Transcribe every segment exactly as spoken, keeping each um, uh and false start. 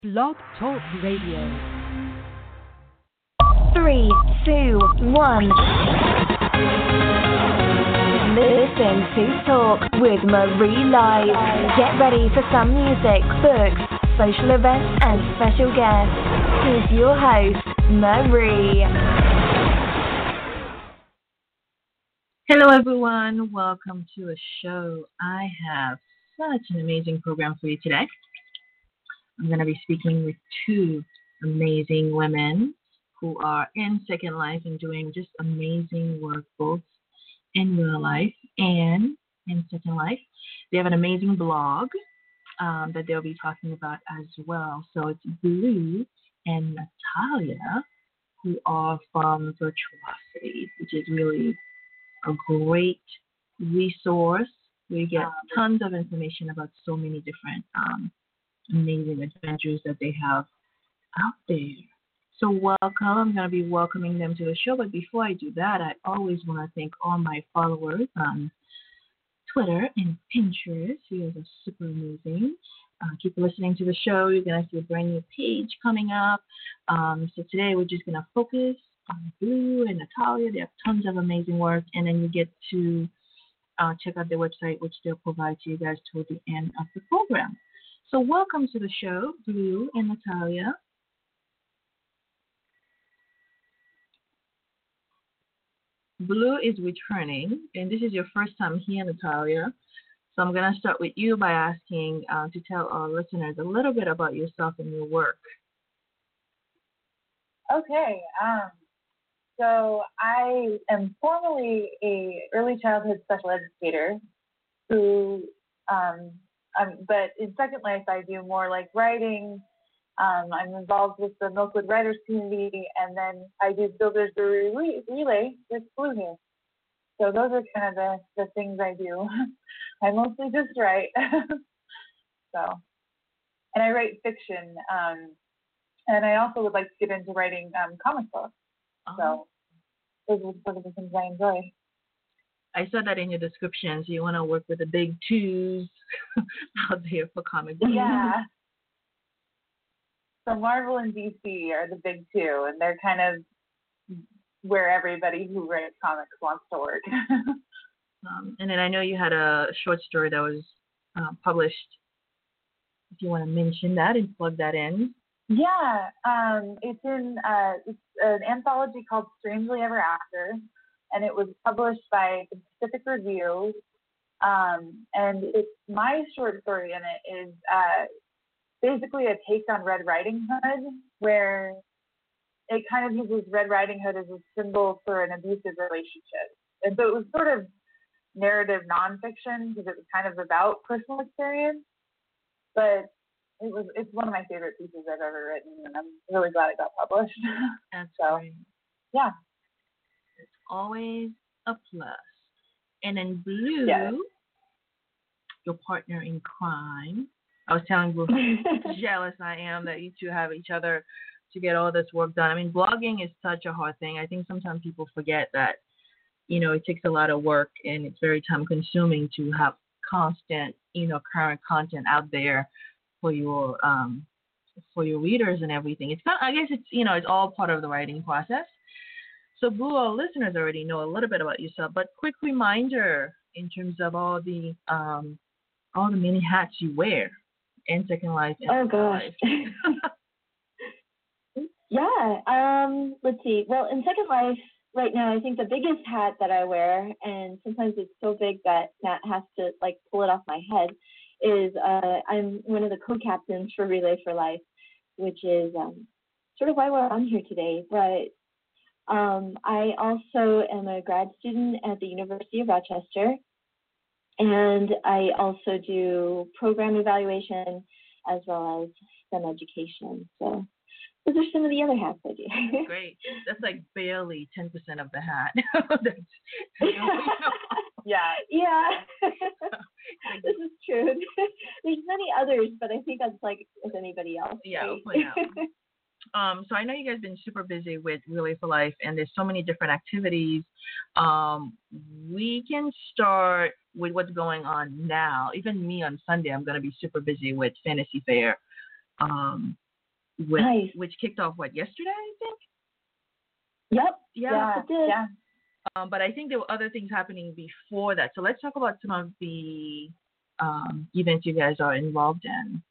Blog Talk Radio. Three, two, one. Listen to Talk with Marie Live. Get ready for some music, books, social events, and special guests. Here's your host, Marie. Hello, everyone. Welcome to a show. I have such an amazing program for you today. I'm going to be speaking with two amazing women who are in Second Life and doing just amazing work, both in real life and in Second Life. They have an amazing blog um, that they'll be talking about as well. So it's Blue and Natalia, who are from Virtuosity, which is really a great resource. We get tons of information about so many different um, amazing adventures that they have out there. So welcome. I'm going to be welcoming them to the show. But before I do that, I always want to thank all my followers on Twitter and Pinterest. You guys are super amazing. Uh, keep listening to the show. You're going to see a brand new page coming up. Um, so today we're just going to focus on Blue and Natalia. They have tons of amazing work. And then you get to uh, check out their website, which they'll provide to you guys toward the end of the program. So welcome to the show, Blue and Natalia. Blue is returning, and this is your first time here, Natalia. So I'm going to start with you by asking uh, to tell our listeners a little bit about yourself and your work. Okay. Um, so I am formerly a early childhood special educator who um, Um, but in Second Life, I do more like writing. Um, I'm involved with the Milkwood Writers community, and then I do Builders Brewery Relay with Blue here. So those are kind of the, the things I do. I mostly just write. so, and I write fiction, um, and I also would like to get into writing um, comic books. Oh. So those are sort of the things I enjoy. I saw that in your description, so you want to work with the big twos out there for comic books. Yeah. So Marvel and D C are the big two, and they're kind of where everybody who writes comics wants to work. um, and then I know you had a short story that was uh, published. If you want to mention that and plug that in. Yeah, um, it's in uh, it's an anthology called Strangely Ever After. And it was published by the Pacific Review. Um, and it's my short story in it is uh, basically a take on Red Riding Hood, where it kind of uses Red Riding Hood as a symbol for an abusive relationship. And so it was sort of narrative nonfiction because it was kind of about personal experience. But it was it's one of my favorite pieces I've ever written, and I'm really glad it got published. That's so, great. Yeah. Always a plus. And then Blue, yes. Your partner in crime. I was telling Blue how jealous I am that you two have each other to get all this work done. I mean, blogging is such a hard thing. I think sometimes people forget that, you know, it takes a lot of work and it's very time consuming to have constant, you know, current content out there for your um for your readers and everything. It's not, I guess it's, you know, it's all part of the writing process. So, Blue, our listeners already know a little bit about yourself, but quick reminder in terms of all the um, all the many hats you wear in Second Life. And oh gosh. yeah. Um. Let's see. Well, in Second Life right now, I think the biggest hat that I wear, and sometimes it's so big that Matt has to like pull it off my head, is uh, I'm one of the co-captains for Relay for Life, which is um, sort of why we're on here today, but. Um, I also am a grad student at the University of Rochester, and I also do program evaluation as well as STEM education. So those are some of the other hats I do. Great. That's like barely ten percent of the hat. yeah. Yeah. This is true. There's many others, but I think that's like with anybody else. Yeah, right? we'll point out. Um, so I know you guys have been super busy with Relay for Life, and there's so many different activities. Um, we can start with what's going on now. Even me on Sunday, I'm going to be super busy with Fantasy Fair. Um, which, Nice. which kicked off, what, yesterday, I think? Yep. Yeah. Yeah, it did. yeah. Um, but I think there were other things happening before that. So let's talk about some of the um, events you guys are involved in.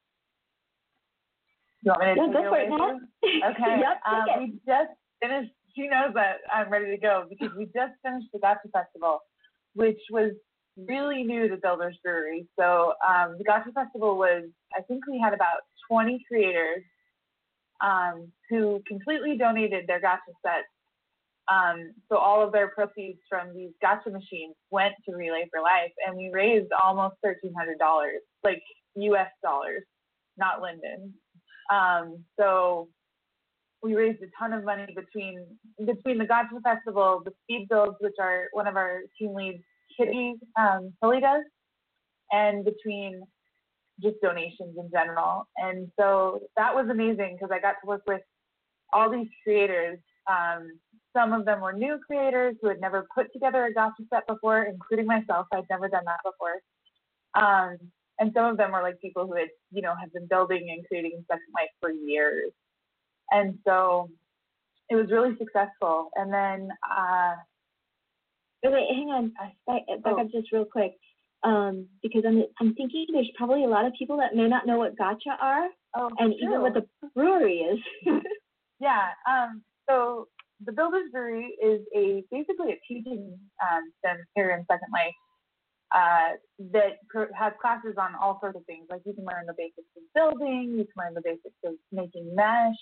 You want me to Yeah, take go it for away it, Nat. too? Okay. Yep, um, take it. we just finished. She knows that I'm ready to go because we just finished the Gotcha Festival, which was really new to Builders Brewery. So um, the Gotcha Festival was, I think we had about twenty creators um, who completely donated their Gotcha sets. Um, so all of their proceeds from these Gotcha machines went to Relay for Life, and we raised almost thirteen hundred dollars, like U S dollars, not Linden. Um, so we raised a ton of money between between the Gotcha Festival, the speed builds, which are one of our team leads, Kitty um, Tilly does, and between just donations in general. And so that was amazing because I got to work with all these creators. Um, some of them were new creators who had never put together a Gotcha set before, including myself. I'd never done that before. Um, and some of them were like people who had, you know, have been building and creating in Second Life for years. And so it was really successful. And then, uh, Wait, wait, hang on. Back, back Oh. up just real quick. Um, because I'm I'm thinking there's probably a lot of people that may not know what Gotcha are, oh, and true. even what the brewery is. Yeah. Um, so the Builders Brewery is a basically a teaching um, center here in Second Life uh, that pr- has classes on all sorts of things. Like you can learn the basics of building, you can learn the basics of making mesh.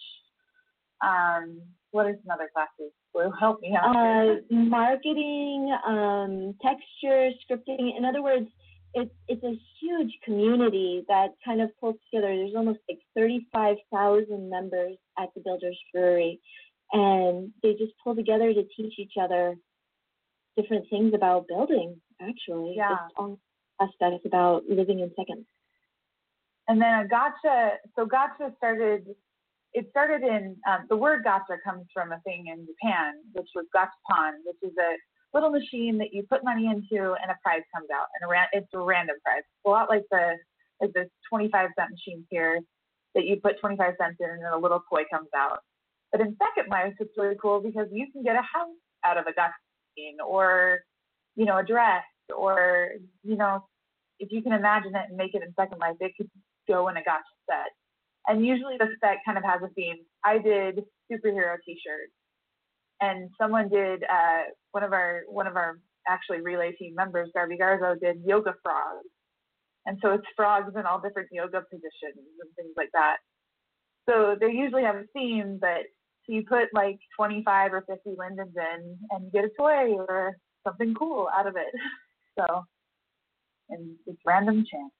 Um, what are some other classes? Will help me out uh, here. marketing, um, texture, scripting. In other words, it's it's a huge community that kind of pulls together. There's almost like thirty-five thousand members at the Builders Brewery, and they just pull together to teach each other different things about building. Actually, Yeah. it's all aspects about living in Second. And then a Gotcha, so Gotcha started, it started in, um, the word Gotcha comes from a thing in Japan, which was Gachapon, which is a little machine that you put money into and a prize comes out. And a ra- it's a random prize. It's a lot like the like the twenty-five cent machines here that you put twenty-five cents in and then a little toy comes out. But in Second Life, it's really cool because you can get a house out of a Gotcha machine, or, you know, a dress, or, you know, if you can imagine it and make it in Second Life, it could go in a Gotcha set. And usually the set kind of has a theme. I did superhero t-shirts, and someone did, uh, one of our, one of our actually Relay team members, Darby Garzo, did yoga frogs. And so it's frogs in all different yoga positions and things like that. So they usually have a theme, but so you put like twenty-five or fifty lindens in and you get a toy or something cool out of it. So, and it's random chance.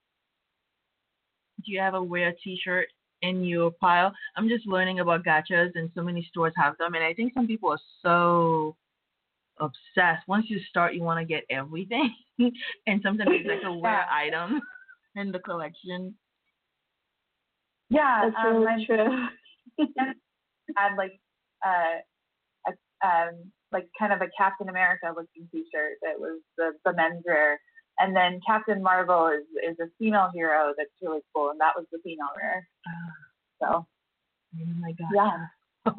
Do you have a wear t-shirt in your pile? I'm just learning about gachas, and so many stores have them, and I think some people are so obsessed. Once you start, you want to get everything, and sometimes it's like a wear Yeah. item in the collection. Yeah, That's um, really my true. had like uh, a um, like kind of a Captain America looking T-shirt that was the the men's wear, and then Captain Marvel is is a female hero that's really cool, and that was the female wear. So Oh my god. yeah.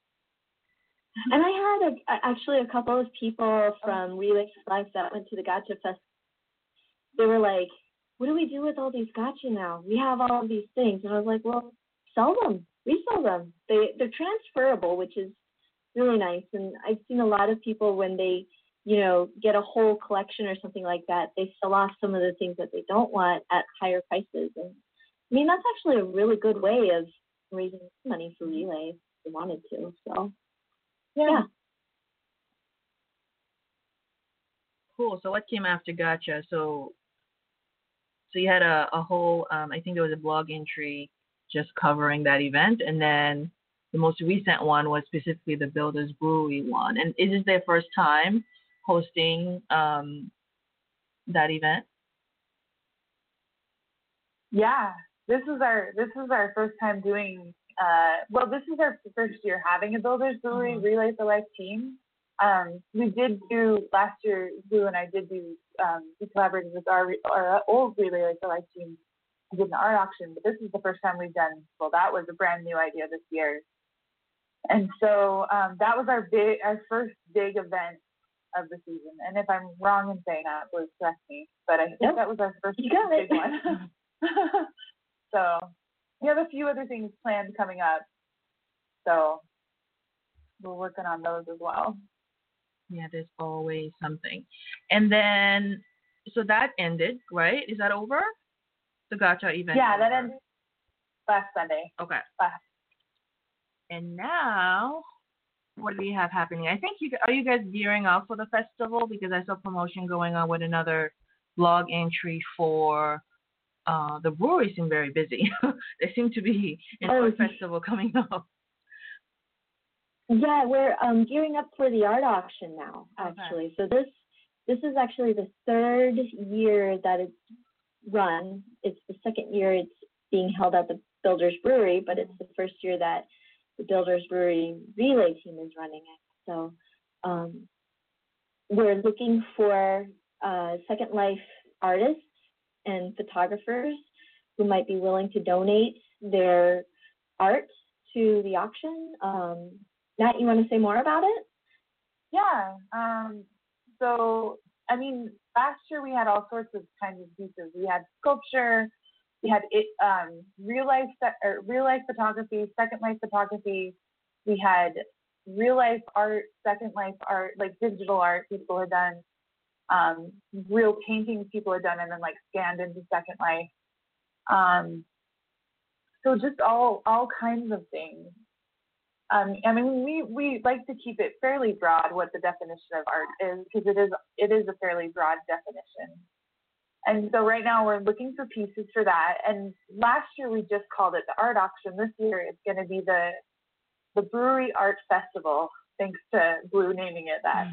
And I had a, actually a couple of people from Relay for Life that went to the Gotcha Fest. They were like, what do we do with all these gotcha now? We have all of these things. And I was like, well, sell them, resell them. They, they're transferable, which is really nice. And I've seen a lot of people when they, you know, get a whole collection or something like that, they sell off some of the things that they don't want at higher prices. And I mean, that's actually a really good way of raising money for Relay if they wanted to. So, Yeah. yeah. Cool. So what came after Gotcha? So so you had a, a whole, um, I think there was a blog entry just covering that event, and then the most recent one was specifically the Builders Brewery one. And is this their first time hosting um, that event? Yeah, this is our this is our first time doing. Uh, well, this is our first year having a Builders Brewery Mhm. Relay for Life team. Um, we did do last year. Lou and I did do. Um, we collaborated with our our old Relay for Life team I did an art auction, but this is the first time we've done, well, that was a brand new idea this year. And so um, that was our big, our first big event of the season. And if I'm wrong in saying that, please correct me. But I think yep. that was our first big one. So we have a few other things planned coming up. So we're working on those as well. Yeah, there's always something. And then, so that ended, right? Is that over? The Gotcha event? Yeah, that ended last Sunday. Okay. Last. And now, what do you have happening? I think you are you guys gearing up for the festival? Because I saw promotion going on with another blog entry for uh, the brewery. Seem very busy. They seem to be an oh, art festival coming up. Yeah, we're um, gearing up for the art auction now, actually. Okay. So this this is actually the third year that it's run. It's the second year it's being held at the Builders Brewery, but it's the first year that the Builders Brewery relay team is running it. So um, we're looking for uh, Second Life artists and photographers who might be willing to donate their art to the auction. Um, Nat, you want to say more about it? Yeah. Um, so, I mean, last year we had all sorts of kinds of pieces. We had sculpture, we had it, um, real life, or real life photography, Second Life photography. We had real life art, Second Life art, like digital art people had done, um, real paintings people had done, and then like scanned into Second Life. Um, so just all all kinds of things. Um, I mean, we, we like to keep it fairly broad what the definition of art is, because it is it is a fairly broad definition. And so right now we're looking for pieces for that. And last year we just called it the art auction. This year it's going to be the the Brewery Art Festival, thanks to Blue naming it that.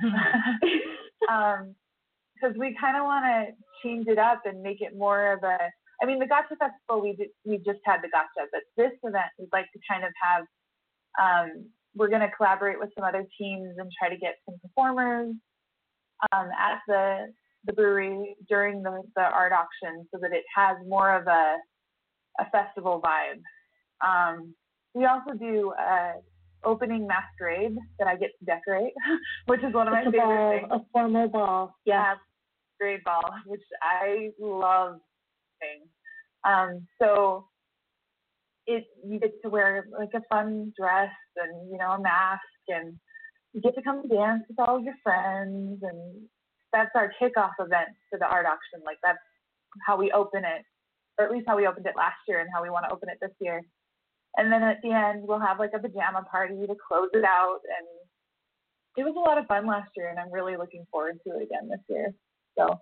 um, because we kind of want to change it up and make it more of a. I mean, the Gotcha Festival we did, we just had the Gotcha, but this event we'd like to kind of have. Um, we're going to collaborate with some other teams and try to get some performers um, at the the brewery during the, the art auction so that it has more of a a festival vibe. Um, we also do a opening masquerade that I get to decorate, which is one of my it's favorite a ball, things. A formal ball, yeah. Masquerade ball, which I love things. Um, so it you get to wear like a fun dress and, you know, a mask, and you get to come dance with all of your friends, and that's our kickoff event for the art auction. Like that's how we open it, or at least how we opened it last year and how we want to open it this year. And then at the end we'll have like a pajama party to close it out, and it was a lot of fun last year, and I'm really looking forward to it again this year. So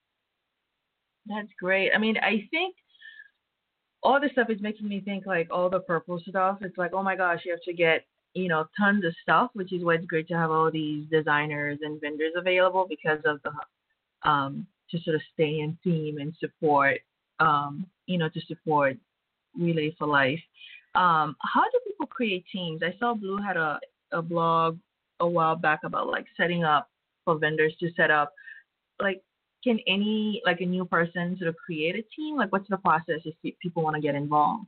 that's great. I mean, I think all this stuff is making me think like all the purple stuff. It's like, oh my gosh, you have to get, you know, tons of stuff, which is why it's great to have all these designers and vendors available because of the, um, to sort of stay in theme and support, um, you know, to support Relay for Life. Um, how do people create teams? I saw Blue had a, a blog a while back about like setting up for vendors to set up, like, can any, like a new person sort of create a team? Like what's the process if people want to get involved?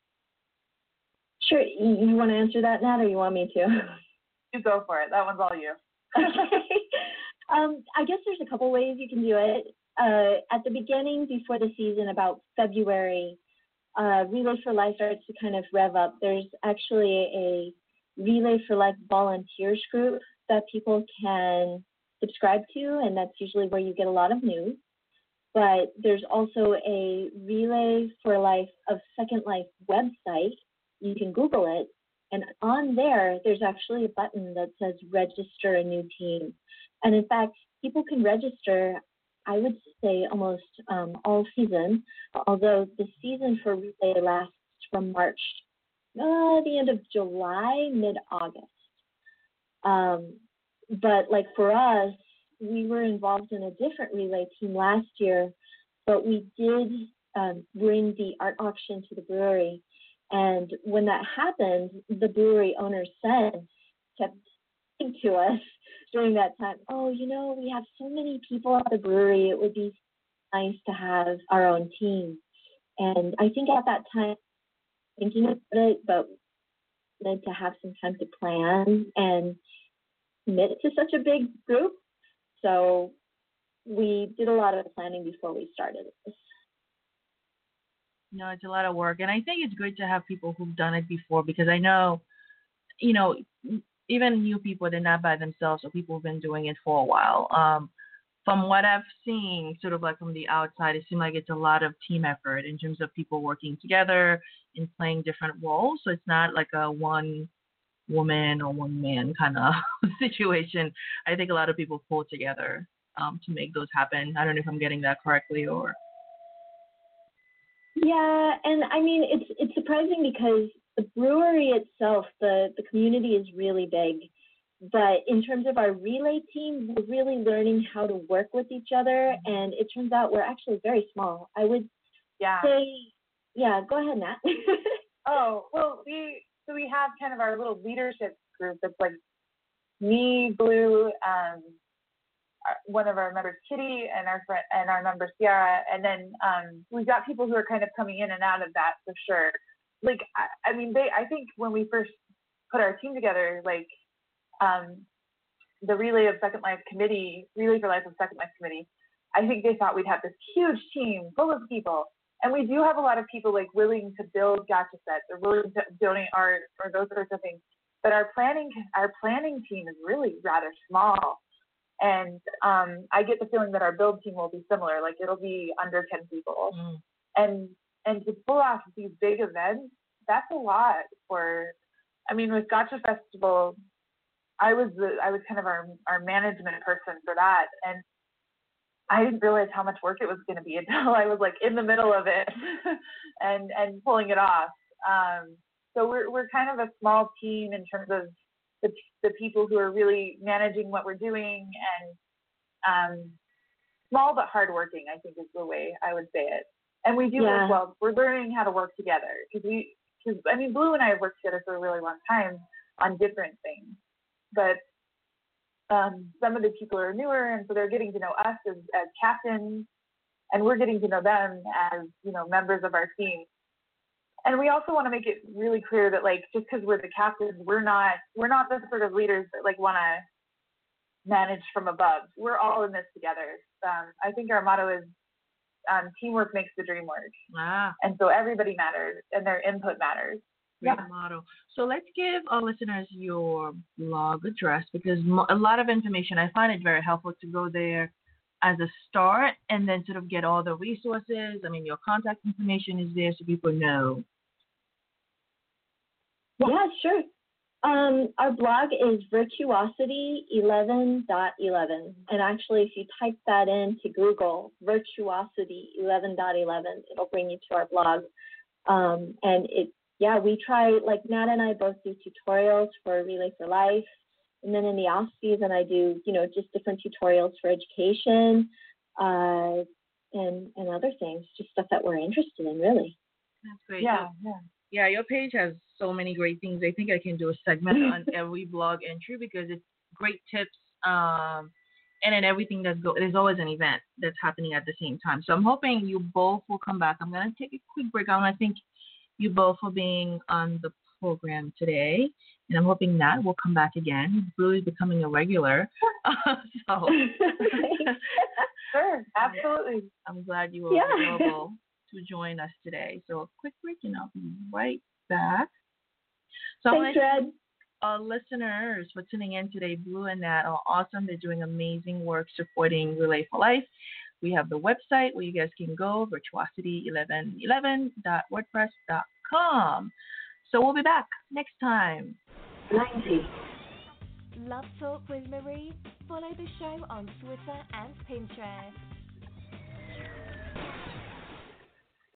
Sure. You want to answer that, Nat, or you want me to? You go for it. That one's all you. Okay. Um, I guess there's a couple ways you can do it. Uh, at the beginning, before the season, about February, uh, Relay for Life starts to kind of rev up. There's actually a Relay for Life volunteers group that people can subscribe to, and that's usually where you get a lot of news. But there's also a Relay for Life of Second Life website. You can Google it, and on there, there's actually a button that says register a new team. And in fact, people can register, I would say, almost um, all season, although the season for Relay lasts from March, uh, the end of July, mid-August. Um, But like for us, we were involved in a different relay team last year, but we did um, bring the art auction to the brewery. And when that happened, the brewery owner said, kept saying to us during that time, oh, you know, we have so many people at the brewery, it would be nice to have our own team. and I think at that time, thinking about it, but wanted to have some time to plan and commit to such a big group. So we did a lot of planning before we started this. No, it's a lot of work. And I think it's great to have people who've done it before, because I know, you know, even new people, they're not by themselves, or people who've been doing it for a while. Um, from what I've seen, sort of like from the outside, it seems like it's a lot of team effort in terms of people working together and playing different roles. So it's not like a one woman or one man kind of situation. I think a lot of people pull together um, to make those happen. I don't know if I'm getting that correctly or. Yeah, and I mean, it's it's surprising because the brewery itself, the, the community is really big. But in terms of our relay team, we're really learning how to work with each other. And it turns out we're actually very small. I would Yeah. say, yeah, go ahead, Nat. Oh, well, we so we have kind of our little leadership group that's like me, Blue, um, our- one of our members, Kitty, and our friend and our member Ciara, and then um, we've got people who are kind of coming in and out of that for sure. Like, I, I mean, they. I think when we first put our team together, like um, the Relay of Second Life Committee, Relay for Life of Second Life Committee, I think they thought we'd have this huge team full of people. And we do have a lot of people like willing to build gacha sets or willing to donate art or those sorts of things. But our planning, our planning team is really rather small. And um, I get the feeling that our build team will be similar. Like it'll be under ten people. Mm. And and to pull off these big events, that's a lot for. I mean, with Gacha Festival, I was the I was kind of our our management person for that, and I didn't realize how much work it was going to be until I was like in the middle of it and and pulling it off. Um, so we're we're kind of a small team in terms of the the people who are really managing what we're doing, and um, small but hardworking, I think is the way I would say it. And we do Yeah. work well. We're learning how to work together because we because I mean Blue and I have worked together for a really long time on different things, but Um, some of the people are newer, and so they're getting to know us as, as captains, and we're getting to know them as, you know, members of our team. And we also want to make it really clear that, like, just because we're the captains, we're not we're not the sort of leaders that like want to manage from above. We're all in this together. Um, I think our motto is um, teamwork makes the dream work, Ah, and so everybody matters, and their input matters. great Yeah. motto. So let's give our listeners your blog address, because mo- a lot of information, I find it very helpful to go there as a start and then sort of get all the resources. I mean, your contact information is there so people know. Yeah, sure. Um, our blog is virtuosity eleven dot eleven. And actually, if you type that into Google, virtuosity eleven dot eleven, it'll bring you to our blog. Um, and it, yeah, we try, like Nat and I both do tutorials for Relay for Life. And then in the off season, I do, you know, just different tutorials for education uh, and, and other things, just stuff that we're interested in, really. That's great. Yeah. So- Yeah, your page has so many great things. I think I can do a segment on every blog entry because it's great tips. Um, and then everything that's go. There's always an event that's happening at the same time. So I'm hoping you both will come back. I'm gonna take a quick break. I want to thank you both for being on the program today, and I'm hoping Nat will come back again. Blue is becoming a regular. so Sure, absolutely. I'm glad you were Yeah. available to join us today. So a quick break, and I'll be right back. So I Thanks, want Red. our listeners for tuning in today. Blue and Nat are awesome. They're doing amazing work supporting Relay for Life. We have the website where you guys can go, virtuosity eleven eleven dot wordpress dot com. So we'll be back next time. ninety. Love Talk with Marie? Follow the show on Twitter and Pinterest.